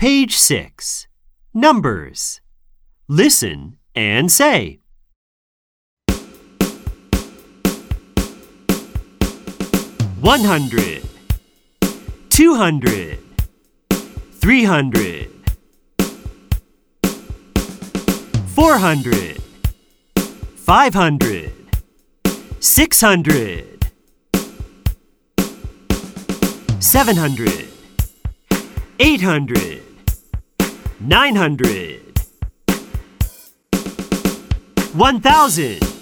Page 6. Numbers. Listen and say. 100, 200, 300, 400, 500, 600, 700, 800, 900, 1,000.